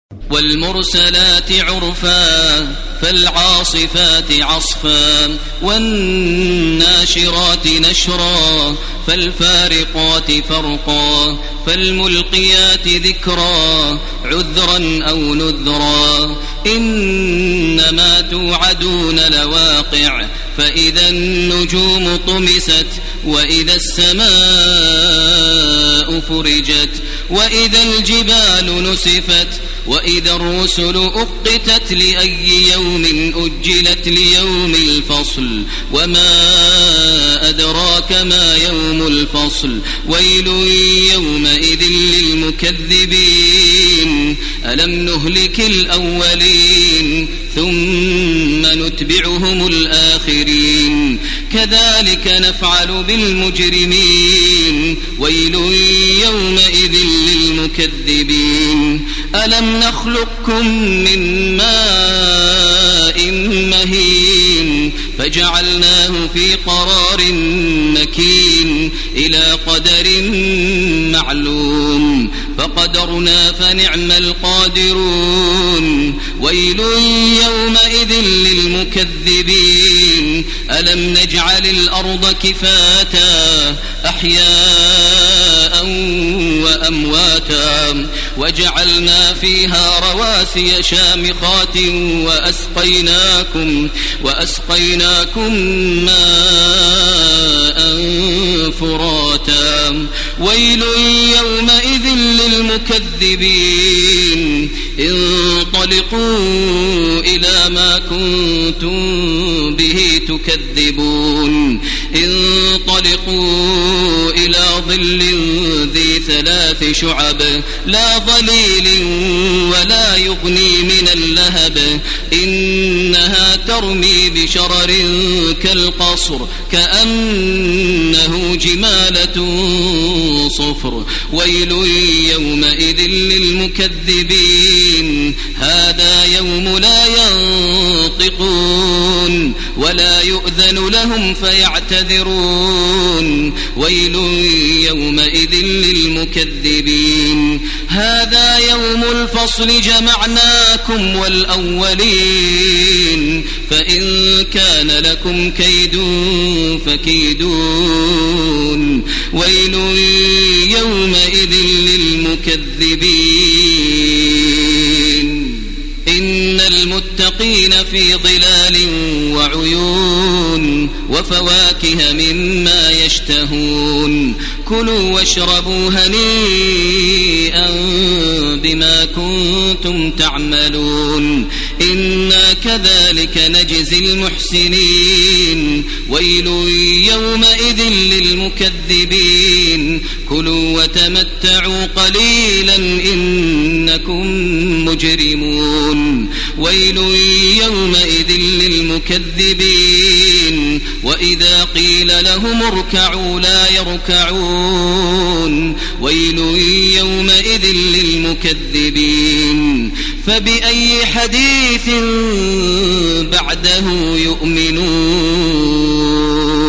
والمرسلات عرفا فالعاصفات عصفا والناشرات نشرا فالفارقات فرقا فالملقيات ذكرا عذرا أو نذرا إنما توعدون لواقع فإذا النجوم طمست وإذا السماء فرجت وإذا الجبال نسفت وإذا الرسل أقتت لأي يوم أجلت ليوم الفصل وما أدراك ما يوم الفصل ويل يومئذ للمكذبين ألم نهلك الأولين ثم نتبعهم الآخرين كذلك نفعل بالمجرمين ويل يومئذ للمكذبين ألم نخلقكم من ماء مهين فجعلناه في قرار مكين إلى قدر معلوم فقدرنا فنعم القادرون ويل يومئذ للمكذبين ألم نجعل الأرض كفاتا أحياء وأمواتا وجعلنا فيها رواسي شامخات وأسقيناكم ماء فراتا ويل يومئذ للمكذبين انطلقوا إلى ما كنتم به تكذبون انطلقوا إلى ظل ذي 3 شعب لا ظليل ولا يغني من اللهب إنها ترمي بشرر كالقصر كأنه جمالة صفر ويل يومئذ للمكذبين هذا يوم لا ينطقون ولا يؤذن لهم فيعتذرون ويل يومئذ للمكذبين هذا يوم الفصل جمعناكم والأولين فإن كان لكم كيد فكيدون ويل يومئذ للمكذبين إن المتقين في ظلال وعيون وفواكه مما يشتهون كلوا واشربوا هنيئا بما كنتم تعملون إنا كذلك نجزي المحسنين ويل يومئذ للمكذبين كلوا وتمتعوا قليلا إنكم مجرمون ويل يومئذ للمكذبين وإذا قيل لهم اركعوا لا يركعون ويل يومئذ للمكذبين فبأي حديث بعده يؤمنون